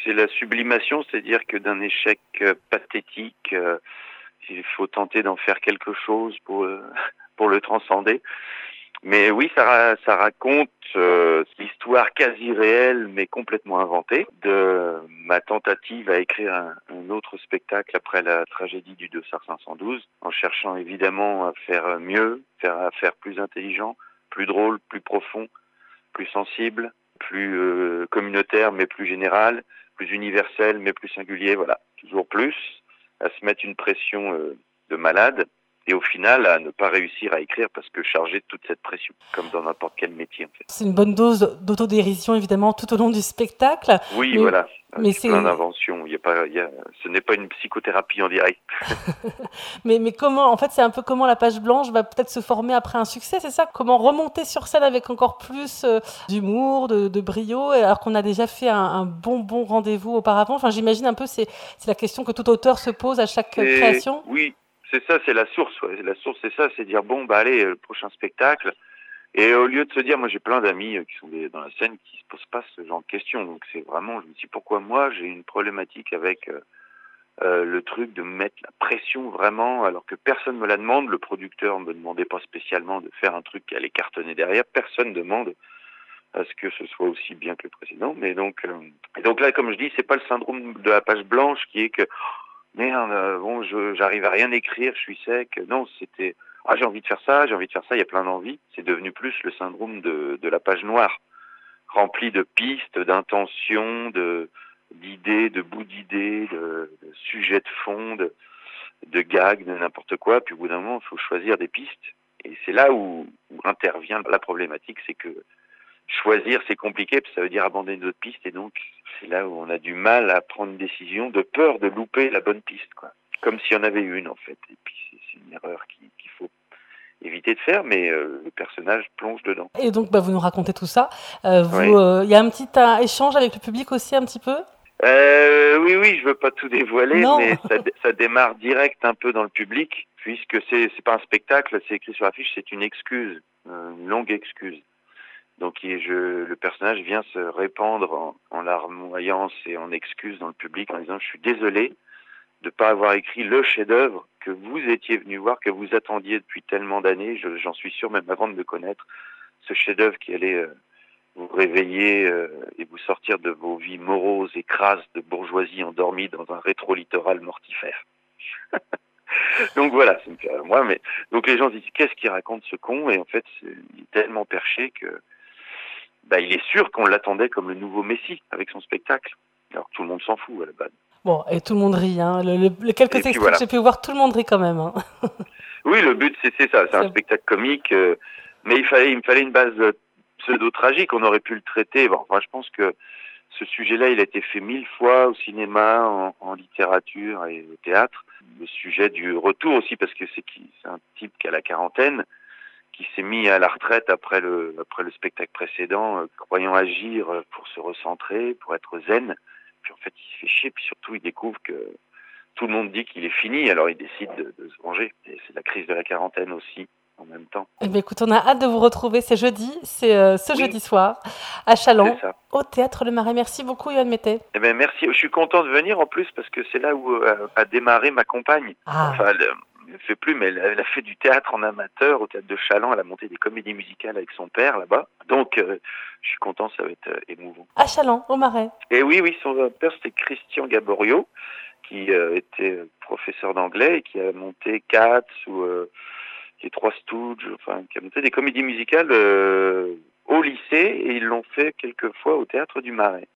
c'est la sublimation, c'est-à-dire que d'un échec pathétique, il faut tenter d'en faire quelque chose pour pour le transcender. Mais oui, ça raconte l'histoire quasi réelle, mais complètement inventée, de ma tentative à écrire un autre spectacle après la tragédie du 2 Sars 512, en cherchant évidemment à faire mieux, à faire plus intelligent, plus drôle, plus profond, plus sensible, plus communautaire mais plus général, plus universel mais plus singulier, voilà, toujours plus, à se mettre une pression de malade et au final à ne pas réussir à écrire parce que chargé de toute cette pression, comme dans n'importe quel métier en fait. C'est une bonne dose d'autodérision évidemment tout au long du spectacle. Oui, mais, voilà, mais avec plein d'inventions. Ce n'est pas une psychothérapie en direct. mais comment, en fait, c'est un peu comment la page blanche va peut-être se former après un succès, c'est ça? Comment remonter sur scène avec encore plus d'humour, de brio, alors qu'on a déjà fait un bon rendez-vous auparavant. Enfin, j'imagine un peu, c'est la question que tout auteur se pose à chaque création. Oui, c'est ça, c'est la source. Ouais. La source, c'est ça, c'est dire bon, bah allez, le prochain spectacle. Et au lieu de se dire, moi j'ai plein d'amis qui sont dans la scène qui se posent pas ce genre de questions. Donc c'est vraiment, je me dis pourquoi moi j'ai une problématique avec le truc de mettre la pression vraiment, alors que personne me la demande. Le producteur me demandait pas spécialement de faire un truc qui allait cartonner derrière. Personne demande à ce que ce soit aussi bien que le précédent. Mais donc, et donc là, comme je dis, c'est pas le syndrome de la page blanche qui est que merde, bon, j'arrive à rien écrire, je suis sec. Non, c'était j'ai envie de faire ça, j'ai envie de faire ça. Il y a plein d'envies. C'est devenu plus le syndrome de la page noire, rempli de pistes, d'intentions, d'idées, de bouts d'idées, de sujets de fond, de gags, de n'importe quoi. Puis au bout d'un moment, il faut choisir des pistes. Et c'est là où intervient la problématique, c'est que choisir, c'est compliqué, parce que ça veut dire abandonner d'autres pistes. Et donc, c'est là où on a du mal à prendre une décision, de peur de louper la bonne piste, quoi. Comme s'il y en avait une, en fait. Et puis, c'est une erreur qu'il faut éviter de faire, mais le personnage plonge dedans. Et donc, vous nous racontez tout ça. Oui. Y a un petit échange avec le public aussi, un petit peu? Oui, je veux pas tout dévoiler, Non. mais ça démarre direct un peu dans le public, puisque c'est pas un spectacle, c'est écrit sur l'affiche, c'est une excuse, une longue excuse. Donc le personnage vient se répandre en larmoyance et en excuses dans le public en disant je suis désolé de pas avoir écrit le chef-d'œuvre que vous étiez venu voir, que vous attendiez depuis tellement d'années, j'en suis sûr même avant de me connaître, ce chef-d'œuvre qui allait vous réveiller et vous sortir de vos vies moroses et crasses de bourgeoisie endormie dans un rétro-littoral mortifère. Donc voilà, ça me fait moi, mais donc les gens se disent qu'est-ce qu'il raconte ce con, et en fait il est tellement perché que il est sûr qu'on l'attendait comme le nouveau Messi avec son spectacle. Alors tout le monde s'en fout à la base. Bon, et tout le monde rit, hein. Les quelques extraits voilà. que j'ai pu voir, tout le monde rit quand même, hein. Oui, le but c'est ça, c'est un spectacle comique, mais il me fallait une base pseudo-tragique, on aurait pu le traiter. Bon, enfin, je pense que ce sujet-là, il a été fait 1000 fois au cinéma, en littérature et au théâtre. Le sujet du retour aussi, parce que c'est un type qui a la quarantaine, qui s'est mis à la retraite après le spectacle précédent, croyant agir pour se recentrer, pour être zen. Puis en fait, il se fait chier, puis surtout, il découvre que tout le monde dit qu'il est fini, alors il décide de se venger. Et c'est la crise de la quarantaine aussi, en même temps. Eh bien, écoute, on a hâte de vous retrouver, c'est jeudi, jeudi soir, à Châlons, au Théâtre Le Marais. Merci beaucoup, Yoann Mettet. Eh bien, merci. Je suis content de venir en plus, parce que c'est là où a démarré ma compagne. Enfin, elle ne fait plus, mais elle a fait du théâtre en amateur au théâtre de Châlons. Elle a monté des comédies musicales avec son père là-bas. Donc, je suis content, ça va être émouvant. À Châlons, au Marais. Et oui, son père, c'était Christian Gaborio, qui était professeur d'anglais et qui a monté Cats ou les Trois Stooges, enfin, qui a monté des comédies musicales au lycée, et ils l'ont fait quelques fois au théâtre du Marais.